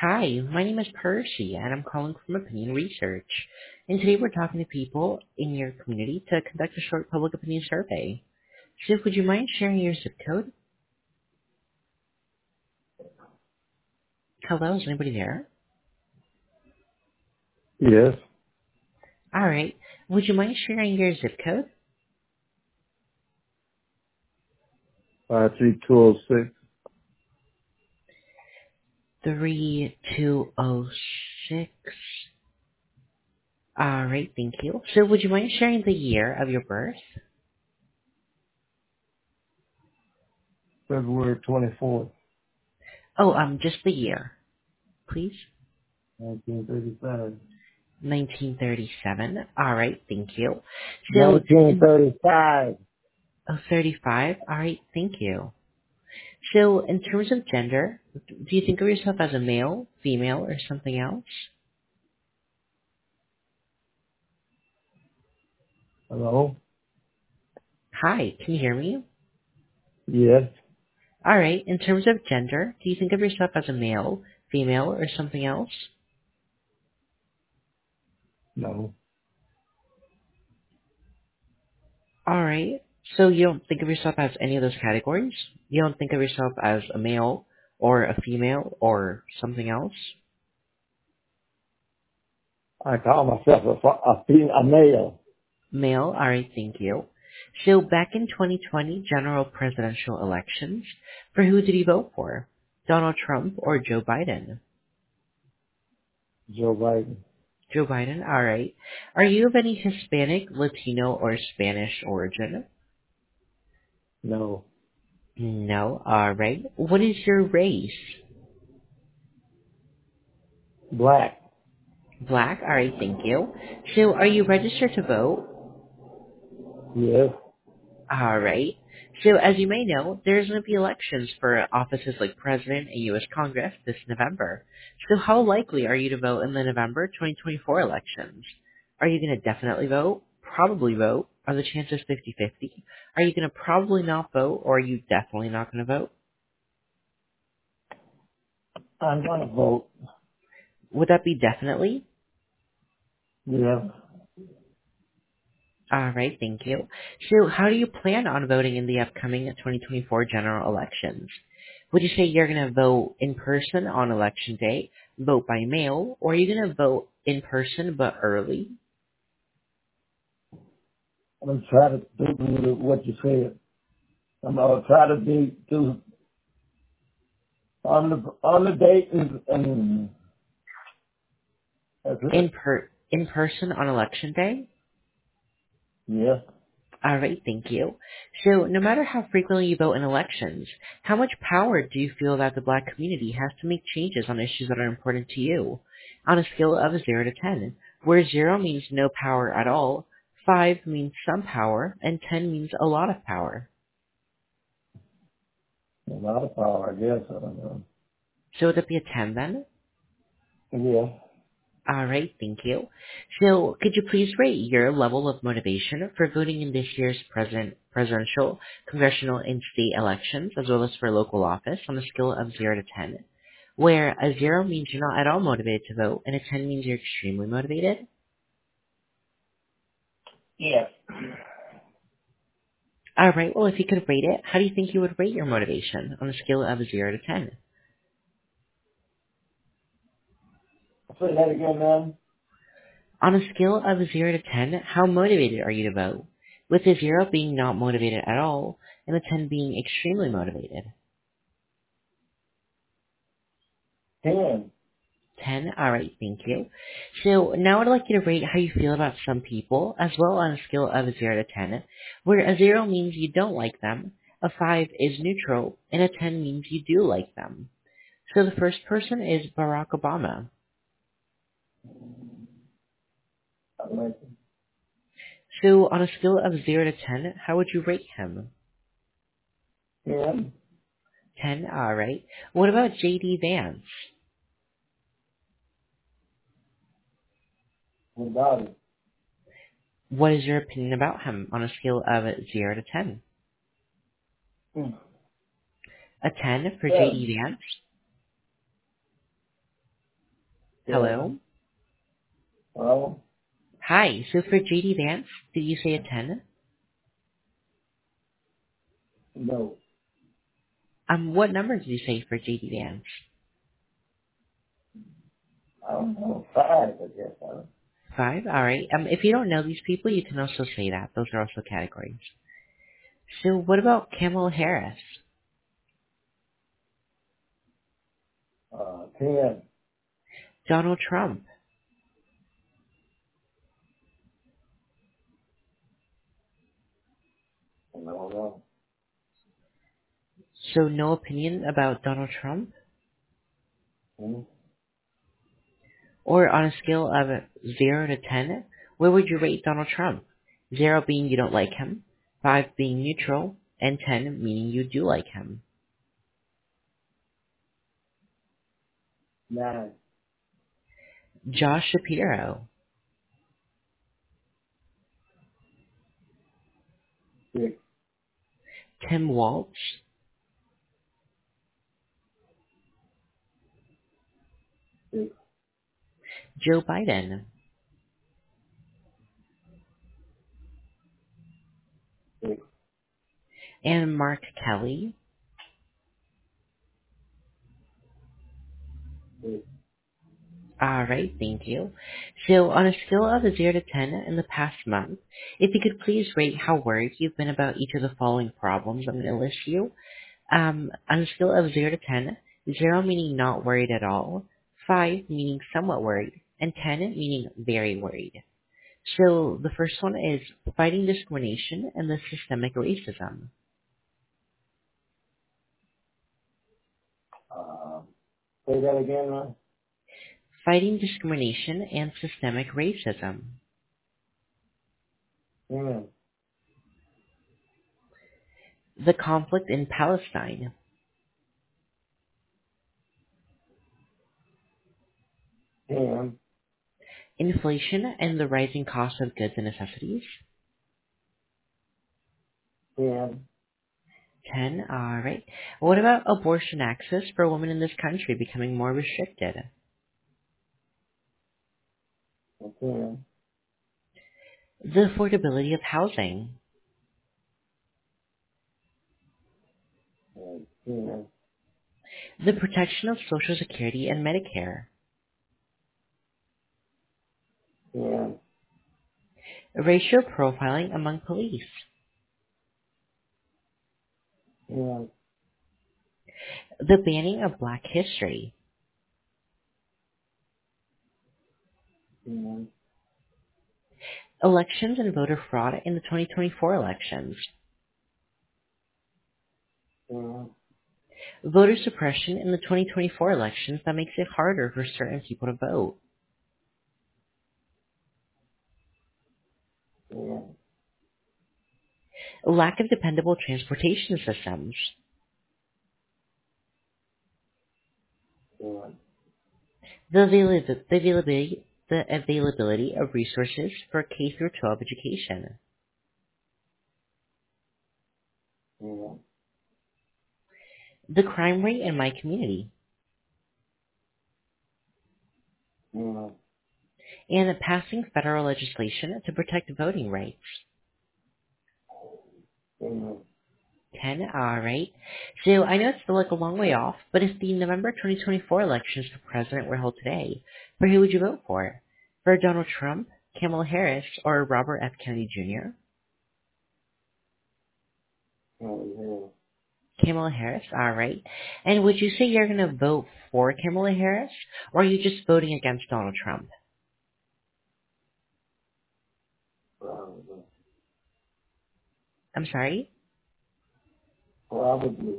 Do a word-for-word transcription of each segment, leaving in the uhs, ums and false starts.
Hi, my name is Percy, and I'm calling from Opinion Research. And today we're talking to people in your community to conduct a short public opinion survey. So, would you mind sharing your zip code? Hello, is anybody there? Yes, All right. Would you mind sharing your zip code? five three two oh six. Three two zero six. All right, thank you. So, would you mind sharing the year of your birth? February twenty-fourth, Oh, um, just the year, please. nineteen thirty-five. nineteen thirty-seven. All right, thank you. So, nineteen in, thirty-five. oh, thirty-five. All right, thank you. So, in terms of gender, do you think of yourself as a male, female, or something else? Hello? Hi, can you hear me? Yes, All right. In terms of gender, do you think of yourself as a male, female, or something else? no. All right. So you don't think of yourself as any of those categories? You don't think of yourself as a male, or a female, or something else? I call myself a, fa- a, fe- a male. Male. All right. Thank you. So back in twenty twenty general presidential elections, for who did you vote for? Donald Trump or Joe Biden? Joe Biden. Joe Biden, all right. Are you of any Hispanic, Latino, or Spanish origin? No. No, all right. What is your race? Black. Black, all right, thank you. So are you registered to vote? Yes. All right. So as you may know, there's going to be elections for offices like President and U S Congress this November. So how likely are you to vote in the November twenty twenty-four elections? Are you going to definitely vote? Probably vote? Are the chances fifty-fifty? Are you going to probably not vote, or are you definitely not going to vote? I'm gonna vote. Would that be definitely? Yeah. All right, thank you. So how do you plan on voting in the upcoming twenty twenty-four general elections? Would you say you're going to vote in person on election day, vote by mail, or are you going to vote in person but early? I'm gonna try to do what you said. I'm gonna try to be, do on the, on the date and, and that's In it. per in person on election day? Yeah. All right, thank you. So no matter how frequently you vote in elections, how much power do you feel that the black community has to make changes on issues that are important to you? On a scale of zero to ten, where zero means no power at all, five means some power, and ten means a lot of power. A lot of power, I guess. I don't know. So would it be a ten then? Yeah. All right, thank you. So could you please rate your level of motivation for voting in this year's president, presidential, congressional, and state elections, as well as for local office, on a scale of zero to ten, where a zero means you're not at all motivated to vote, and a ten means you're extremely motivated? Yes. All right, well, if you could rate it, how do you think you would rate your motivation on a scale of zero to ten? Say that again, man. On a scale of zero to ten, how motivated are you to vote? With a zero being not motivated at all, and a ten being extremely motivated. Ten. ten, alright, thank you. So now I'd like you to rate how you feel about some people, as well on a scale of zero to ten, where a zero means you don't like them, a five is neutral, and a ten means you do like them. So the first person is Barack Obama. I like So on a scale of zero to ten, how would you rate him? ten. ten, alright. What about J D Vance? Without it. What is your opinion about him on a scale of zero to ten? Hmm. A ten for J D Seven. Vance? Yeah. Hello? Well, Hi, so for J D Vance, did you say a ten? no. Um, what number did you say for J D Vance? I don't know. Five, I guess. I don't, Five? Alright. Um, if you don't know these people, you can also say that. Those are also categories. So what about Kamala Harris? uh, ten. Donald Trump? I don't know. So no opinion about Donald Trump? Hmm? Or on a scale of zero to ten, where would you rate Donald Trump? zero being you don't like him, five being neutral, and ten meaning you do like him. Nine. Josh Shapiro, Six. Tim Walz, Six. Joe Biden, Six. and Mark Kelly. Six. Alright, thank you. So on a scale of zero to ten in the past month, if you could please rate how worried you've been about each of the following problems I'm going to list you. Um, on a scale of zero to ten, zero meaning not worried at all, five meaning somewhat worried, and ten meaning very worried. So the first one is fighting discrimination and the systemic racism. Uh, say that again, man. Fighting discrimination and systemic racism. Ten. The conflict in Palestine. Ten. Inflation and the rising cost of goods and necessities. Ten. ten, alright. What about abortion access for women in this country becoming more restricted? And ten. The affordability of housing. And ten. The protection of Social Security and Medicare. Ten. Racial profiling among police. Ten. The banning of Black history. Ten. Elections and voter fraud in the twenty twenty-four elections. Ten. Voter suppression in the twenty twenty-four elections that makes it harder for certain people to vote. Ten. Lack of dependable transportation systems. Ten. The, avail- the availability the availability of resources for K through twelve education. Ten. The crime rate in my community. Ten. And passing federal legislation to protect voting rights. Ten. ten, alright. So I know it's still like a long way off, but if the November twenty twenty-four elections for president were held today, for who would you vote for? For Donald Trump, Kamala Harris, or Robert F. Kennedy Junior? Ten. Kamala Harris, alright. And would you say you're going to vote for Kamala Harris, or are you just voting against Donald Trump? Probably. I'm sorry? Probably.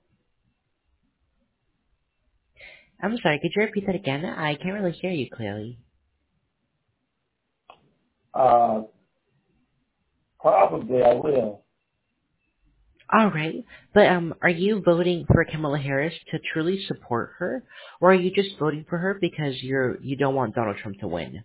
I'm sorry, could you repeat that again? I can't really hear you clearly. Uh, probably I will. Alright, but um, are you voting for Kamala Harris to truly support her, or are you just voting for her because you're you don't want Donald Trump to win?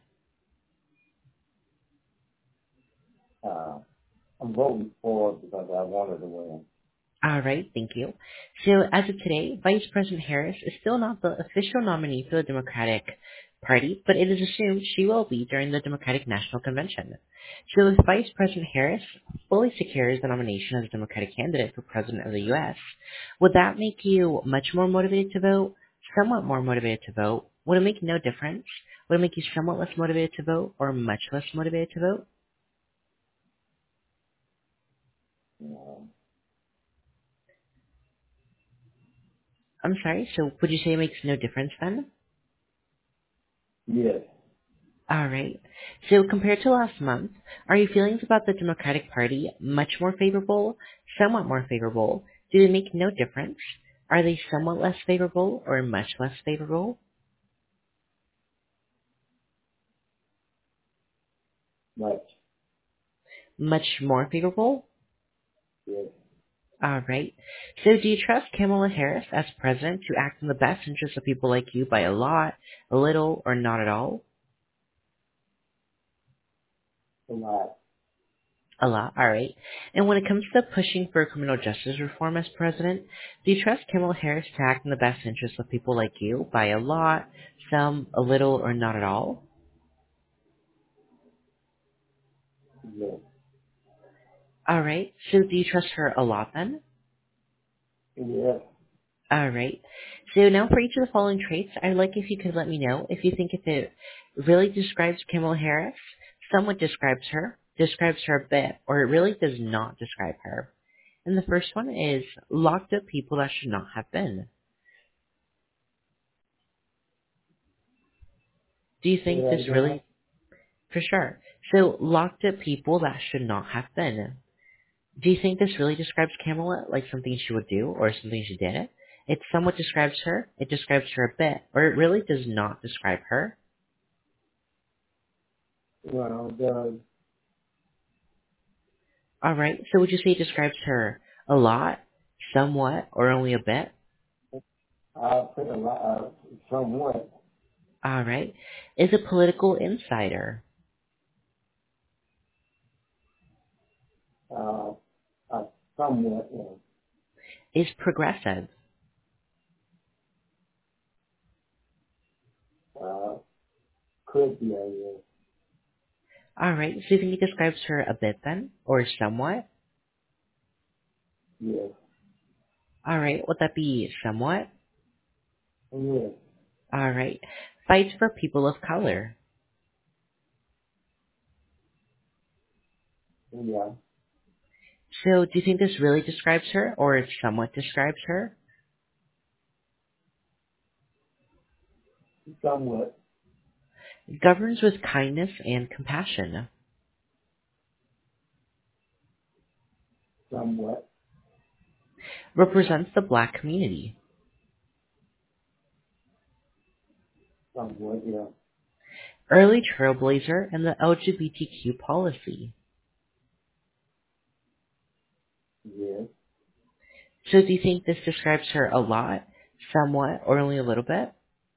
Uh, I'm voting for it because I wanted to win. Alright, thank you. So as of today, Vice President Harris is still not the official nominee for the Democratic Party, but it is assumed she will be during the Democratic National Convention. So if Vice President Harris fully secures the nomination as a Democratic candidate for President of the U S, would that make you much more motivated to vote, somewhat more motivated to vote? Would it make no difference? Would it make you somewhat less motivated to vote, or much less motivated to vote? Um, I'm sorry, so would you say it makes no difference then? yes. Alright. So compared to last month, are your feelings about the Democratic Party much more favorable, somewhat more favorable? Do they make no difference? Are they somewhat less favorable or much less favorable? Much. Much more favorable? Yes. Alright. So do you trust Kamala Harris as president to act in the best interest of people like you by a lot, a little, or not at all? A lot. A lot, alright. And when it comes to pushing for criminal justice reform as president, do you trust Kamala Harris to act in the best interest of people like you by a lot, some, a little, or not at all? Yes. Alright. So do you trust her a lot then? Yes. Alright. So now for each of the following traits, I'd like if you could let me know if you think if it really describes Kamala Harris, somewhat describes her, describes her a bit, or it really does not describe her. And the first one is locked up people that should not have been. Do you Say think that this again. really, for sure. So locked up people that should not have been. Do you think this really describes Kamala, like something she would do or something she did? It somewhat describes her, it describes her a bit, or it really does not describe her. Well, the, Alright, so would you say it describes her a lot, somewhat, or only a bit? I'll put a lot, uh, somewhat, Alright. Is a political insider? uh, uh, somewhat, uh, Is progressive? uh, could be a yes. Alright, so you think it describes her a bit then? Or somewhat? Yes. Alright, would that be somewhat? Yes. Alright. Fights for people of color? Yeah. So do you think this really describes her, or it somewhat describes her? Somewhat, Governs with kindness and compassion. somewhat, Represents the black community. somewhat, yeah. Early trailblazer in the L G B T Q policy. Yes. So do you think this describes her a lot, somewhat, or only a little bit?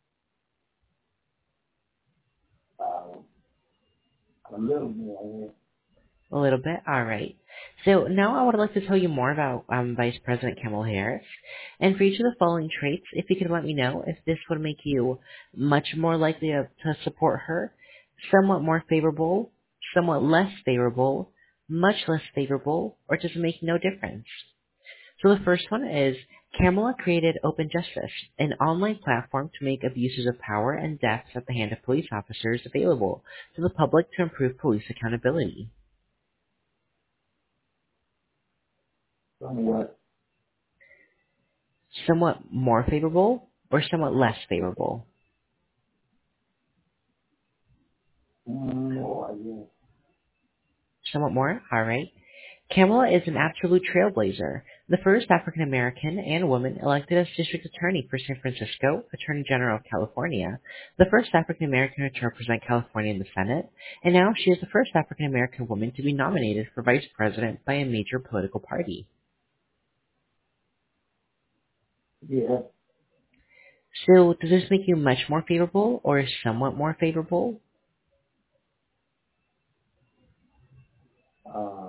Uh, a little more, A little bit? Alright. So now I would like to tell you more about um, Vice President Kamala Harris. And for each of the following traits, if you could let me know if this would make you much more likely to, to support her, somewhat more favorable, somewhat less favorable, much less favorable, or does it make no difference? So the first one is Kamala created Open Justice, an online platform to make abuses of power and deaths at the hand of police officers available to the public to improve police accountability. somewhat, Somewhat more favorable or somewhat less favorable? more, yes. Somewhat more? Alright. Kamala is an absolute trailblazer, the first African American and woman elected as district attorney for San Francisco, Attorney General of California, the first African American to represent California in the Senate, and now she is the first African American woman to be nominated for vice president by a major political party. Yes. So, does this make you much more favorable or somewhat more favorable? Uh,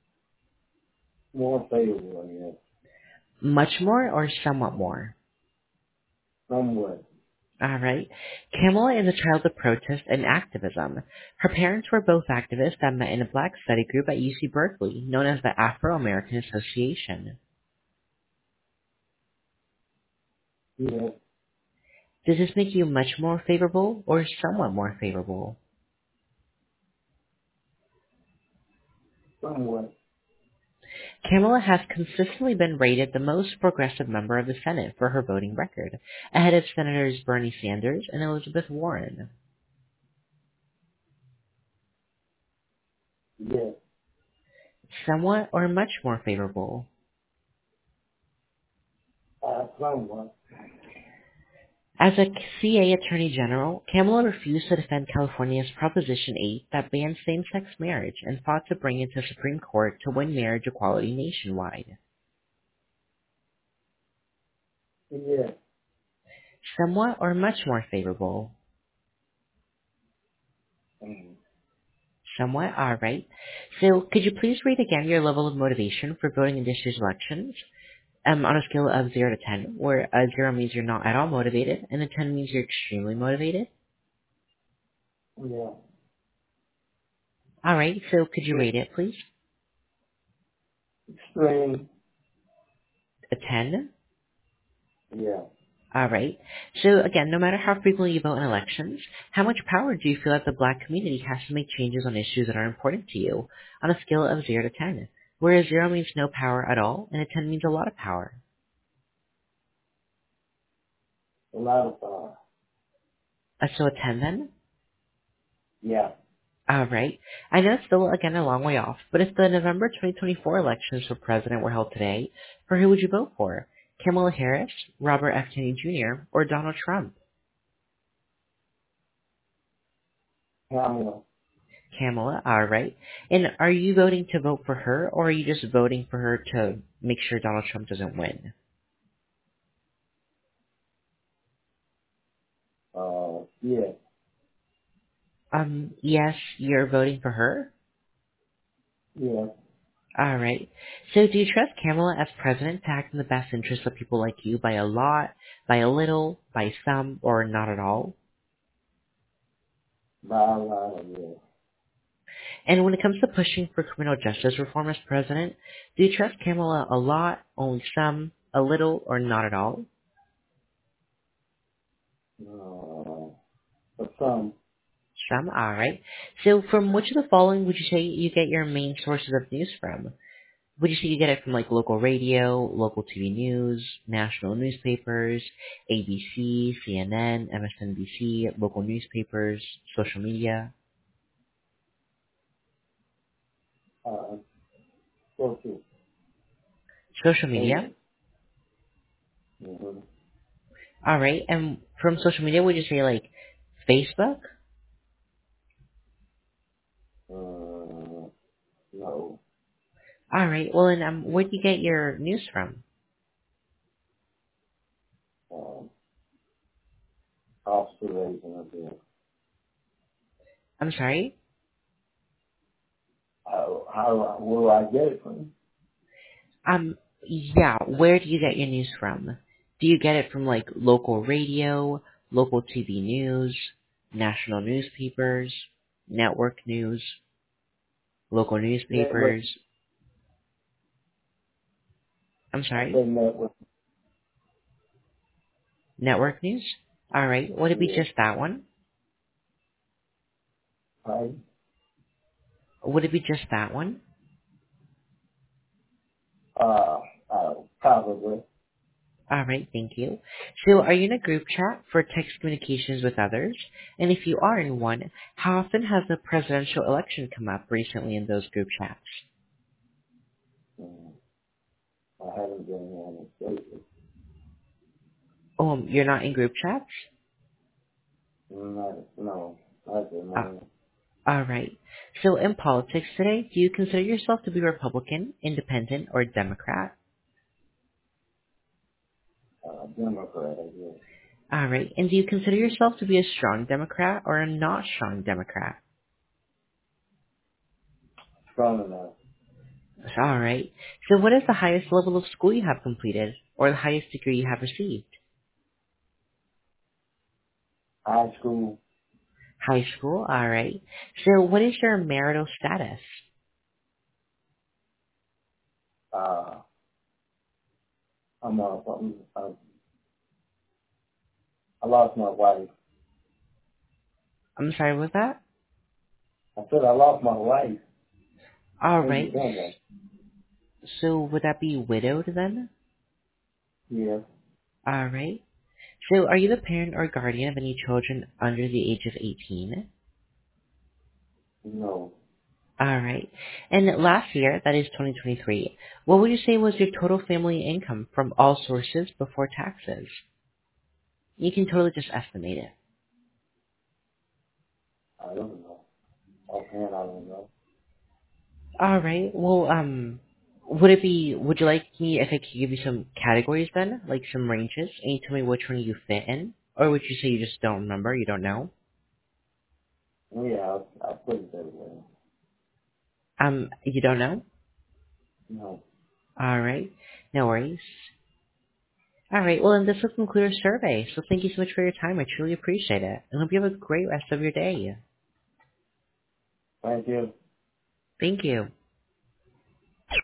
more favorable, yes. Much more or somewhat more? Somewhat, All right. Kamala is a child of protest and activism. Her parents were both activists that met in a black study group at U C Berkeley, known as the Afro-American Association. Yeah. Does this make you much more favorable or somewhat more favorable? Somewhat. Kamala has consistently been rated the most progressive member of the Senate for her voting record, ahead of Senators Bernie Sanders and Elizabeth Warren. Yeah. Somewhat or much more favorable? Uh, somewhat. As a C A Attorney General, Kamala refused to defend California's Proposition eight that bans same-sex marriage and fought to bring it to the Supreme Court to win marriage equality nationwide. Yeah. Somewhat or much more favorable? Mm. Somewhat, alright. So, could you please rate again your level of motivation for voting in this year's elections? Um, on a scale of zero to ten, where a zero means you're not at all motivated, and a ten means you're extremely motivated. Yeah. Alright, so could you rate it, please? Extreme. A ten? Yeah. Alright. So again, no matter how frequently you vote in elections, how much power do you feel that the black community has to make changes on issues that are important to you, on a scale of zero to ten? Where a zero means no power at all, and a ten means a lot of power. A lot of power. Uh, so a ten then? Yeah. Alright. I know it's still, again, a long way off, but if the November twenty twenty-four elections for president were held today, for who would you vote for? Kamala Harris, Robert F. Kennedy Junior, or Donald Trump? Kamala. Kamala, alright. And are you voting to vote for her, or are you just voting for her to make sure Donald Trump doesn't win? Uh, yeah. Um, yes, you're voting for her? Yeah. Alright. So do you trust Kamala as president to act in the best interest of people like you by a lot, by a little, by some, or not at all? By a lot, yeah. And when it comes to pushing for criminal justice reform as president, do you trust Kamala a lot, only some, a little, or not at all? Uh, for some, Some, alright. So from which of the following would you say you get your main sources of news from? Would you say you get it from like local radio, local T V news, national newspapers, A B C, C N N, M S N B C, local newspapers, social media? uh, social. Social media? Social. Mm-hmm. Alright, and from social media would you say like Facebook? Uh, no. Alright, well then um, where do you get your news from? Um, observation of it. I'm sorry? How, how, where do I get it from? Um, yeah, where do you get your news from? Do you get it from like local radio, local T V news, national newspapers, network news, local Network. newspapers? I'm I sorry? say network. Network news? Alright, would it be Yeah. just that one? Right? Would it be just that one? Uh, uh, probably. Alright, thank you. So are you in a group chat for text communications with others? And if you are in one, how often has the presidential election come up recently in those group chats? Mm. I haven't been on it lately. Oh, you're not in group chats? Not, no, not been Uh, on it. alright. So in politics today, do you consider yourself to be Republican, Independent, or Democrat? Uh, Democrat, I guess. Alright. And do you consider yourself to be a strong Democrat or a not strong Democrat? Strong enough. Alright. So what is the highest level of school you have completed, or the highest degree you have received? high school. High school, all right. So what is your marital status? Uh, I'm a, I'm, uh, I lost my wife. I'm sorry, what was that? I said I lost my wife All in right. December. So would that be widowed then? Yes. All right. So are you the parent or guardian of any children under the age of eighteen? No. All right. And last year, that is twenty twenty-three, what would you say was your total family income from all sources before taxes? You can totally just estimate it. I don't know. Offhand, I don't know. All right. Well, um, would it be? Would you like me if I could give you some categories then, like some ranges, and you tell me which one you fit in, or would you say you just don't remember, you don't know? Yeah, I, I put it that way. Um, you don't know. No. All right. No worries. All right. Well, then this will conclude our survey. So thank you so much for your time. I truly appreciate it, and hope you have a great rest of your day. Thank you. Thank you.